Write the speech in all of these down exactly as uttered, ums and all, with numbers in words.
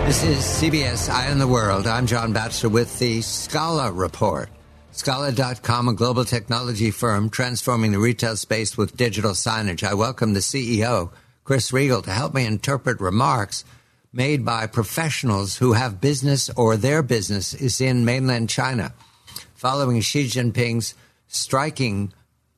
This is C B S Eye on the World. I'm John Batchelor with the Scala Report. Scala dot com, a global technology firm transforming the retail space with digital signage. I welcome the C E O, Chris Riegel, to help me interpret remarks made by professionals who have business or their business is in mainland China, following Xi Jinping's striking,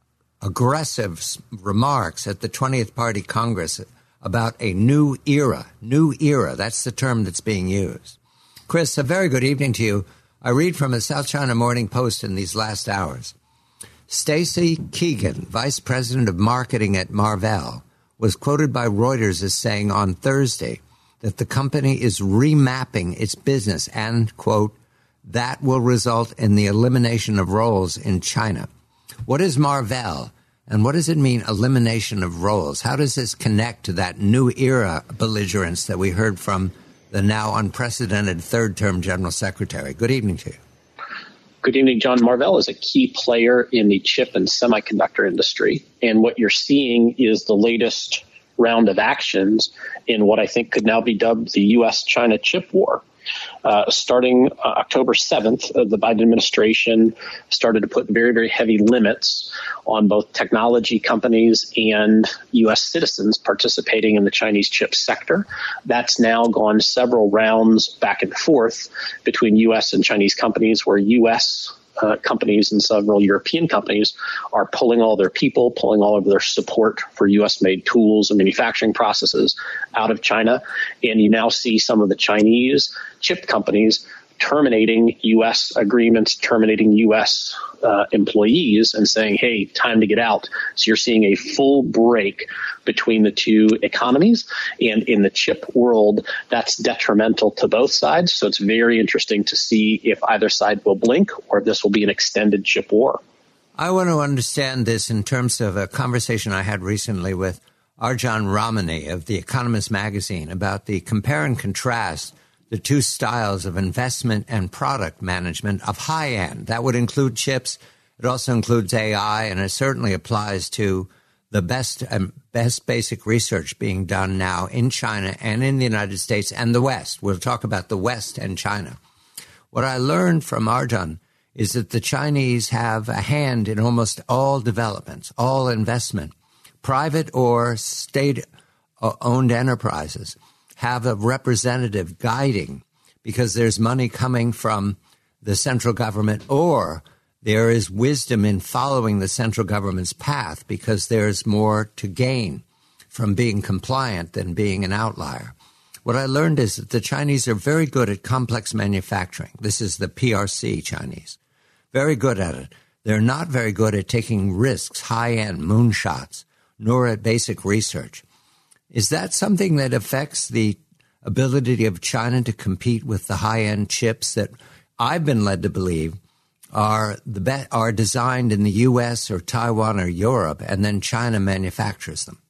aggressive remarks at the twentieth Party Congress about a new era. New era, that's the term that's being used. Chris, a very good evening to you. I read from a South China Morning Post in these last hours. Stacy Keegan, vice president of marketing at Marvell, was quoted by Reuters as saying on Thursday that the company is remapping its business and, quote, that will result in the elimination of roles in China. What is Marvell? And what does it mean, elimination of roles? How does this connect to that new era belligerence that we heard from the now unprecedented third-term General Secretary? Good evening to you. Good evening, John. Marvell is a key player in the chip and semiconductor industry. And what you're seeing is the latest round of actions in what I think could now be dubbed the U S China chip war. Uh, starting uh, October seventh, uh, the Biden administration started to put very, very heavy limits on both technology companies and U S citizens participating in the Chinese chip sector. That's now gone several rounds back and forth between U S and Chinese companies, where U S Uh, companies and several European companies are pulling all their people, pulling all of their support for U S-made tools and manufacturing processes out of China. And you now see some of the Chinese chip companies terminating U S agreements, terminating U S uh, employees and saying, hey, time to get out. So you're seeing a full break between the two economies. And in the chip world, that's detrimental to both sides. So it's very interesting to see if either side will blink or if this will be an extended chip war. I want to understand this in terms of a conversation I had recently with Arjan Ramani of The Economist magazine about the compare and contrast the two styles of investment and product management of high end. That would include chips. It also includes A I, and it certainly applies to the best um, best basic research being done now in China and in the United States and the West. We'll talk about the West and China. What I learned from Arjan is that the Chinese have a hand in almost all developments, all investment, private or state-owned enterprises have a representative guiding because there's money coming from the central government, or there is wisdom in following the central government's path because there's more to gain from being compliant than being an outlier. What I learned is that the Chinese are very good at complex manufacturing. This is the P R C Chinese. Very good at it. They're not very good at taking risks, high-end moonshots, nor at basic research. Is that something that affects the ability of China to compete with the high-end chips that I've been led to believe are the be- are designed in the U S or Taiwan or Europe, and then China manufactures them?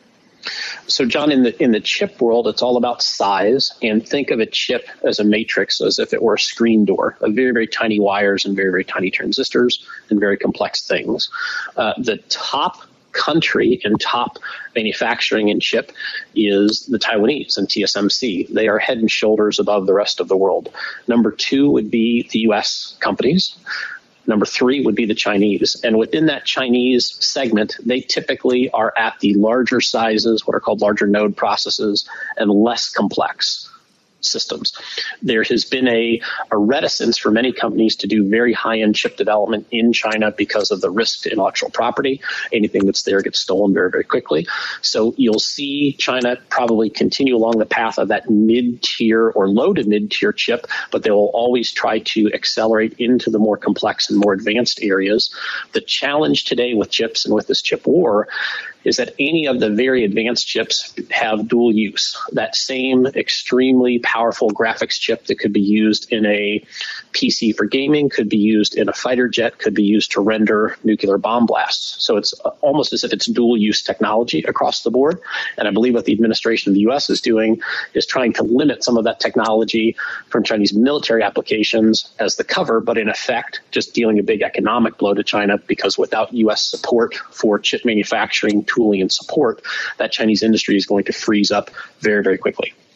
So, John, in the in the chip world, it's all about size. And think of a chip as a matrix, as if it were a screen door of very, very tiny wires and very, very tiny transistors and very complex things. Uh, the top country and top manufacturing in chip is the Taiwanese and T S M C. They are head and shoulders above the rest of the world. Number two would be the U S companies. Number three would be the Chinese. And within that Chinese segment, they typically are at the larger sizes, what are called larger node processes, and less complex systems. There has been a, a reticence for many companies to do very high-end chip development in China because of the risk to intellectual property. Anything that's there gets stolen very, very quickly. So you'll see China probably continue along the path of that mid-tier or low to mid-tier chip, but they will always try to accelerate into the more complex and more advanced areas. The challenge today with chips and with this chip war is that any of the very advanced chips have dual use. That same extremely powerful graphics chip that could be used in a P C for gaming, could be used in a fighter jet, could be used to render nuclear bomb blasts. So it's almost as if it's dual use technology across the board. And I believe what the administration of the U S is doing is trying to limit some of that technology from Chinese military applications as the cover, but in effect, just dealing a big economic blow to China, because without U S support for chip manufacturing, tooling, and support, that Chinese industry is going to freeze up very, very quickly.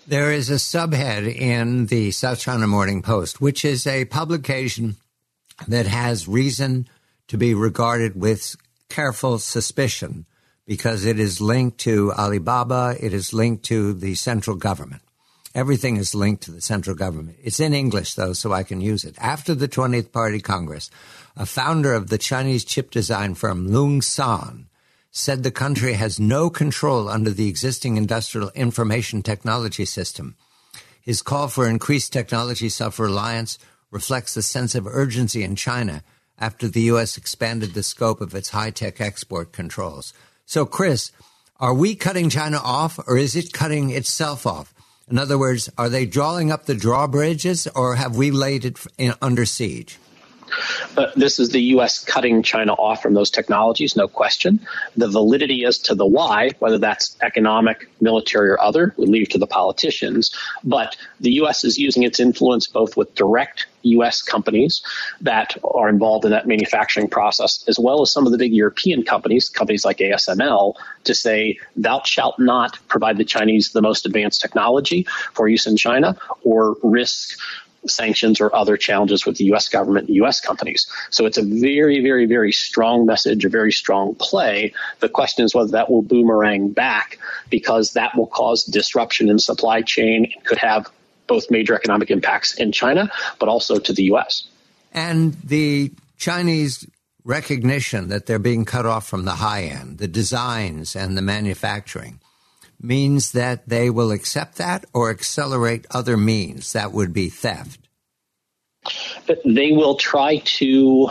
There is a subhead in the South China Morning Post, which is a publication that has reason to be regarded with careful suspicion because it is linked to Alibaba, it is linked to the central government. Everything is linked to the central government. It's in English, though, so I can use it. After the twentieth Party Congress, a founder of the Chinese chip design firm Lung San said the country has no control under the existing industrial information technology system. His call for increased technology self-reliance reflects the sense of urgency in China after the U S expanded the scope of its high-tech export controls. So, Chris, are we cutting China off, or is it cutting itself off? In other words, are they drawing up the drawbridges, or have we laid it in, under siege? But this is the U S cutting China off from those technologies, no question. The validity as to the why, whether that's economic, military, or other, we leave to the politicians. But the U S is using its influence both with direct U S companies that are involved in that manufacturing process, as well as some of the big European companies, companies like A S M L, to say, thou shalt not provide the Chinese the most advanced technology for use in China or risk sanctions or other challenges with the U S government and U S companies. So it's a very, very, very strong message, a very strong play. The question is whether that will boomerang back, because that will cause disruption in supply chain and could have both major economic impacts in China, but also to the U S. And the Chinese recognition that they're being cut off from the high end, the designs and the manufacturing, means that they will accept that or accelerate other means. That would be theft. But they will try to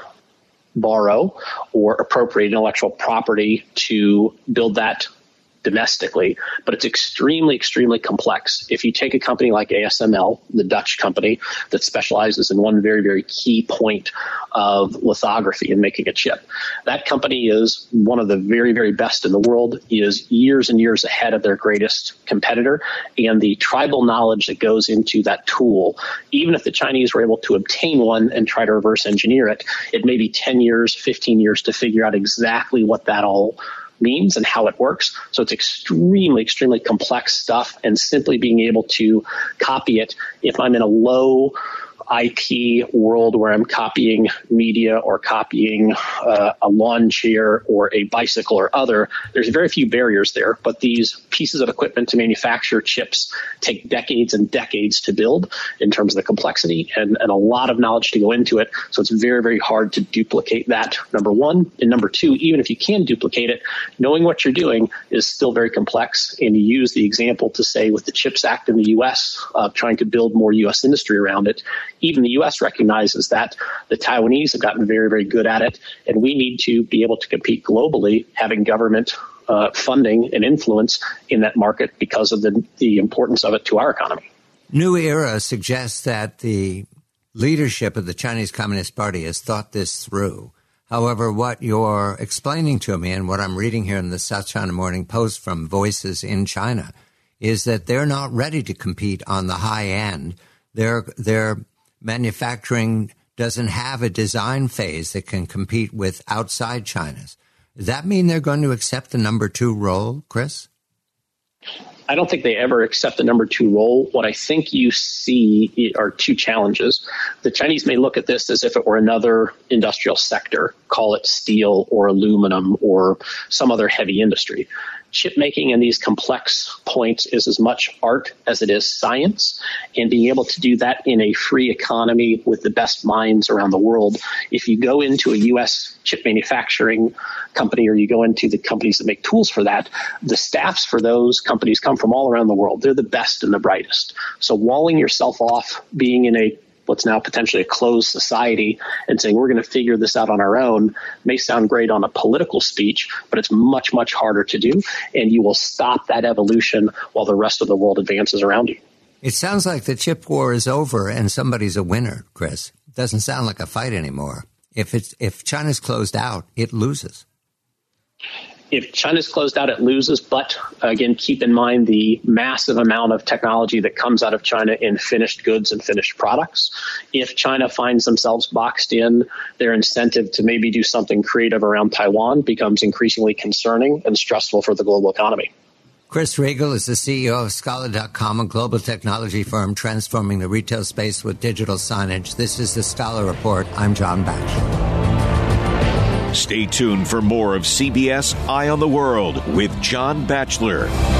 borrow or appropriate intellectual property to build that domestically, but it's extremely, extremely complex. If you take a company like A S M L, the Dutch company that specializes in one very, very key point of lithography and making a chip, that company is one of the very, very best in the world, is years and years ahead of their greatest competitor. And the tribal knowledge that goes into that tool, even if the Chinese were able to obtain one and try to reverse engineer it, it may be ten years, fifteen years to figure out exactly what that all means and how it works. So it's extremely, extremely complex stuff, and simply being able to copy it, if I'm in a low I P world where I'm copying media or copying uh, a lawn chair or a bicycle or other, there's very few barriers there. But these pieces of equipment to manufacture chips take decades and decades to build in terms of the complexity and, and a lot of knowledge to go into it. So it's very, very hard to duplicate that, number one. And number two, even if you can duplicate it, knowing what you're doing is still very complex. And you use the example to say with the CHIPS Act in the U S, uh, trying to build more U S industry around it, even the U S recognizes that the Taiwanese have gotten very, very good at it, and we need to be able to compete globally, having government uh, funding and influence in that market because of the, the importance of it to our economy. New Era suggests that the leadership of the Chinese Communist Party has thought this through. However, what you're explaining to me and what I'm reading here in the South China Morning Post from Voices in China is that they're not ready to compete on the high end. They're, they're manufacturing doesn't have a design phase that can compete with outside China's. Does that mean they're going to accept the number two role, Chris? I don't think they ever accept the number two role. What I think you see are two challenges. The Chinese may look at this as if it were another industrial sector, call it steel or aluminum or some other heavy industry. Chip making in these complex points is as much art as it is science, and being able to do that in a free economy with the best minds around the world. If you go into a U S chip manufacturing company, or you go into the companies that make tools for that, the staffs for those companies come from all around the world. They're the best and the brightest. So walling yourself off, being in a what's now potentially a closed society and saying we're going to figure this out on our own may sound great on a political speech, but it's much, much harder to do. And you will stop that evolution while the rest of the world advances around you. It sounds like the chip war is over and somebody's a winner, Chris. It doesn't sound like a fight anymore. If it's if China's closed out, it loses. If China's closed out, it loses. But again, keep in mind the massive amount of technology that comes out of China in finished goods and finished products. If China finds themselves boxed in, their incentive to maybe do something creative around Taiwan becomes increasingly concerning and stressful for the global economy. Chris Riegel is the C E O of Scala dot com, a global technology firm transforming the retail space with digital signage. This is the Scala Report. I'm John Batchelor. Stay tuned for more of C B S Eye on the World with John Batchelor.